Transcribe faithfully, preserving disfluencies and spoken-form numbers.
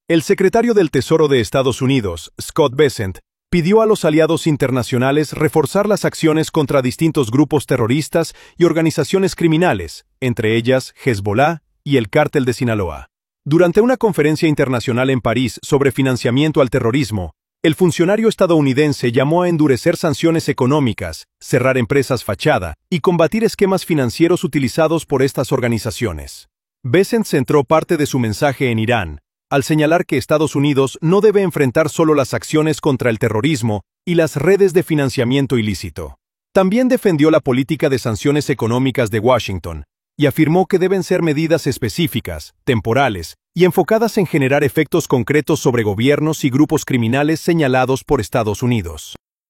El secretario del Tesoro de Estados Unidos, Scott Bessent, pidió a los aliados internacionales reforzar las acciones contra distintos grupos terroristas y organizaciones criminales, entre ellas Hezbollah y el Cártel de Sinaloa. Durante una conferencia internacional en París sobre financiamiento al terrorismo, el funcionario estadounidense llamó a endurecer sanciones económicas, cerrar empresas fachada y combatir esquemas financieros utilizados por estas organizaciones. Bessent centró parte de su mensaje en Irán, al señalar que Estados Unidos no debe enfrentar solo las acciones contra el terrorismo y las redes de financiamiento ilícito. También defendió la política de sanciones económicas de Washington y afirmó que deben ser medidas específicas, temporales y enfocadas en generar efectos concretos sobre gobiernos y grupos criminales señalados por Estados Unidos.